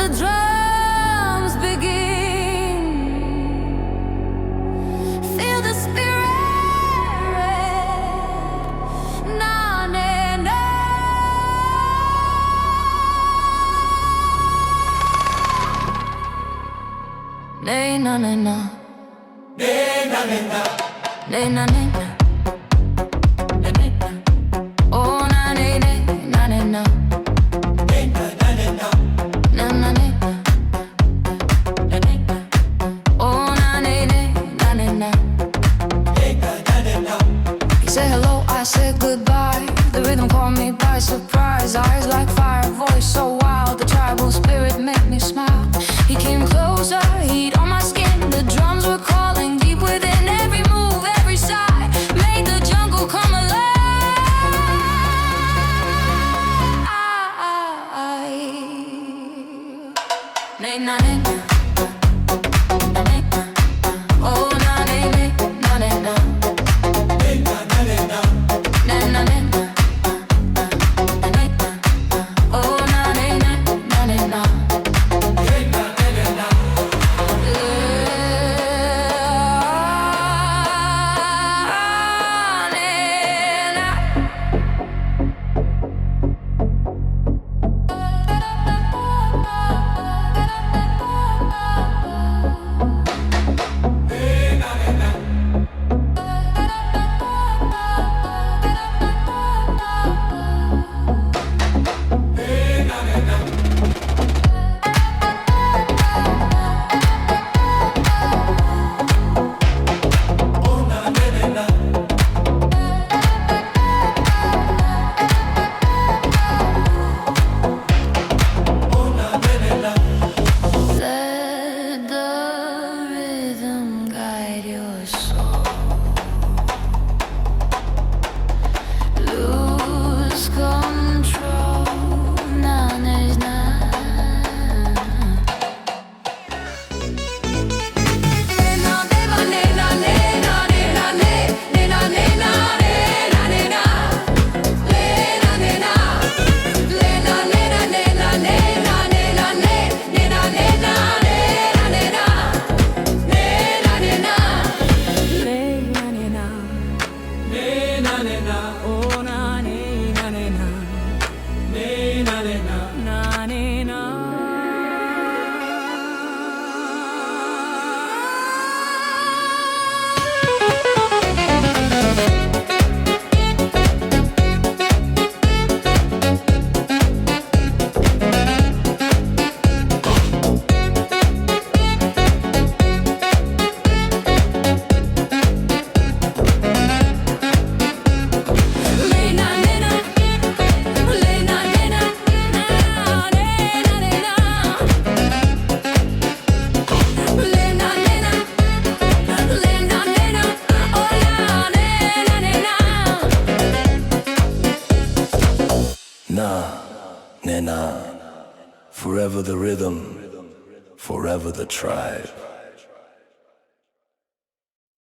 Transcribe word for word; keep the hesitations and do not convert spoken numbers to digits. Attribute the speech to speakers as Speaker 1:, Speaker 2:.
Speaker 1: the drums begin. Feel the spirit. Na na na. Nay na na na.
Speaker 2: Nay na na na.
Speaker 1: Nay na na na. Oh na na na na na na.
Speaker 2: Nay na na na na.
Speaker 1: Na na na. Oh na na na na na na.
Speaker 2: Nay na na na na.
Speaker 1: He said hello, I said goodbye. The rhythm caught me by surprise. Eyes like fire, voice so wild. The tribal spirit made me smile. He came closer, heat on my skin. The drums were calling deep within. Every move, every sigh made the jungle come alive. Nay na na na. Oh na na na na na na.
Speaker 2: Nay na na na na.
Speaker 1: Na na na na. Oh na na na na na na.
Speaker 2: Nay na na na na.
Speaker 1: Let the rhythm guide your soul. Lose control. Na na na.
Speaker 2: Nay na na na.
Speaker 1: Oh na na na na na.
Speaker 2: Nay na na na.
Speaker 1: Na na na.
Speaker 3: Na, na, na. Forever the rhythm, forever the tribe.